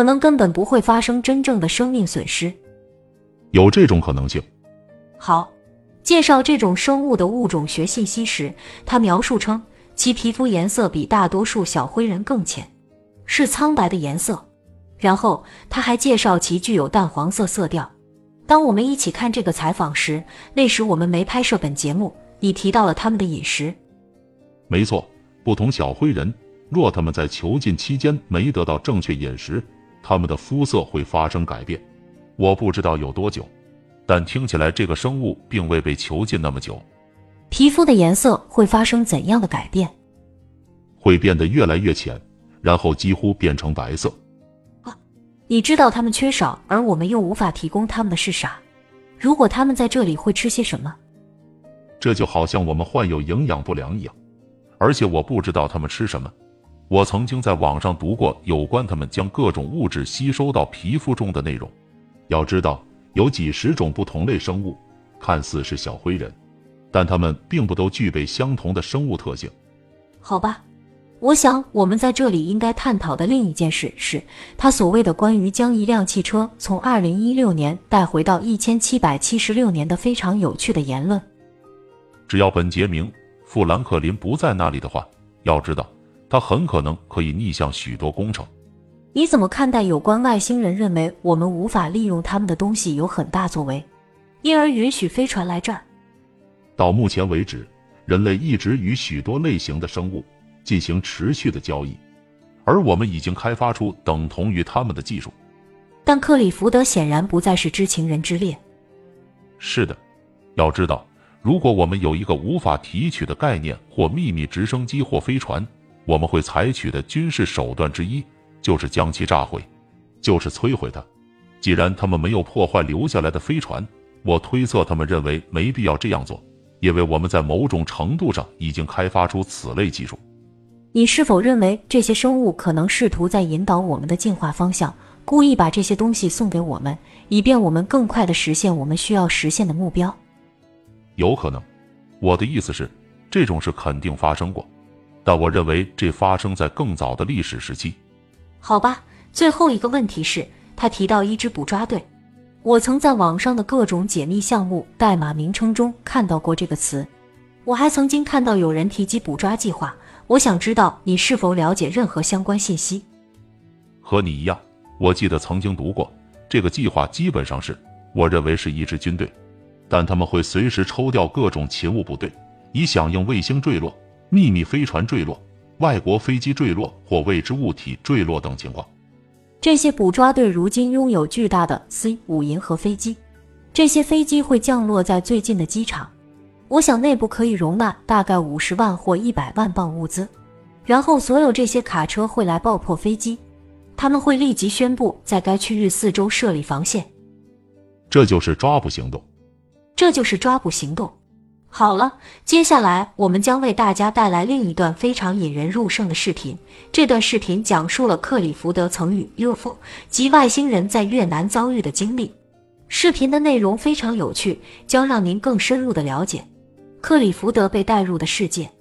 可能根本不会发生真正的生命损失。 有这种可能性。 好，介绍这种生物的物种学信息时，他描述称其皮肤颜色比大多数小灰人更浅，是苍白的颜色。然后他还介绍其具有淡黄色色调。当我们一起看这个采访时，那时我们没拍摄本节目，你提到了他们的饮食。 没错，不同小灰人，若他们在囚禁期间没得到正确饮食，他们的肤色会发生改变。我不知道有多久，但听起来这个生物并未被囚禁那么久。 皮肤的颜色会发生怎样的改变？ 会变得越来越浅，然后几乎变成白色。 你知道他们缺少，而我们又无法提供他们的是啥？如果他们在这里会吃些什么？ 这就好像我们患有营养不良一样，而且我不知道他们吃什么。我曾经在网上读过有关他们将各种物质吸收到皮肤中的内容。要知道，有几十种不同类生物，看似是小灰人，但它们并不都具备相同的生物特性。 好吧，我想我们在这里应该探讨的另一件事是，他所谓的关于将一辆汽车从2016年带回到1776年的非常有趣的言论。 只要本杰明·富兰克林不在那里的话，要知道，他很可能可以逆向许多工程。 你怎么看待有关外星人认为我们无法利用他们的东西有很大作为，因而允许飞船来这儿？ 到目前为止，人类一直与许多类型的生物进行持续的交易，而我们已经开发出等同于他们的技术。 但克里福德显然不再是知情人之列。 是的，要知道，如果我们有一个无法提取的概念或秘密直升机或飞船，我们会采取的军事手段之一就是将其炸毁，就是摧毁它。既然他们没有破坏留下来的飞船，我推测他们认为没必要这样做，因为我们在某种程度上已经开发出此类技术。 你是否认为这些生物可能试图在引导我们的进化方向，故意把这些东西送给我们，以便我们更快地实现我们需要实现的目标？ 有可能，我的意思是，这种事肯定发生过，但我认为这发生在更早的历史时期。 好吧，最后一个问题是，他提到一支捕抓队。我曾在网上的各种解密项目代码名称中看到过这个词，我还曾经看到有人提及捕抓计划。我想知道你是否了解任何相关信息？ 和你一样，我记得曾经读过，这个计划基本上是，我认为是一支军队，但他们会随时抽调各种勤务部队，以响应卫星坠落、秘密飞船坠落、外国飞机坠落或未知物体坠落等情况。 这些捕抓队如今拥有巨大的 C-5银河飞机，这些飞机会降落在最近的机场。我想内部可以容纳大概50万或100万磅物资，然后所有这些卡车会来爆破飞机，他们会立即宣布在该区域四周设立防线。 这就是抓捕行动。 这就是抓捕行动。好了，接下来我们将为大家带来另一段非常引人入胜的视频。这段视频讲述了克里福德曾与 UFO 及外星人在越南遭遇的经历。视频的内容非常有趣，将让您更深入地了解克里福德被带入的世界。